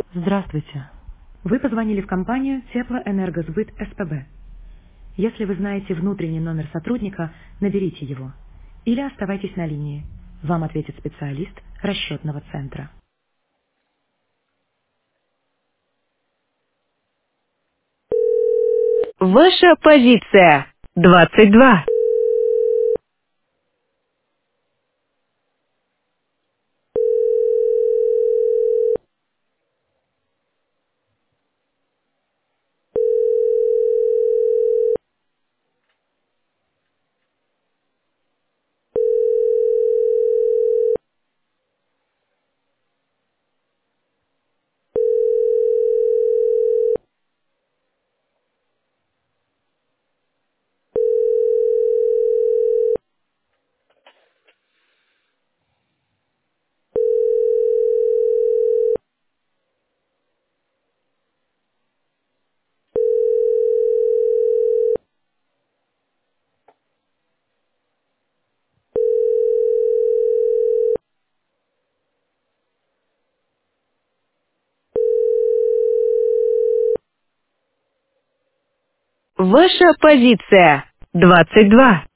Здравствуйте. Вы позвонили в компанию Теплоэнергосбыт СПБ. Если вы знаете внутренний номер сотрудника, наберите его. Или оставайтесь на линии. Вам ответит специалист расчетного центра. Ваша позиция 22. Ваша позиция 22.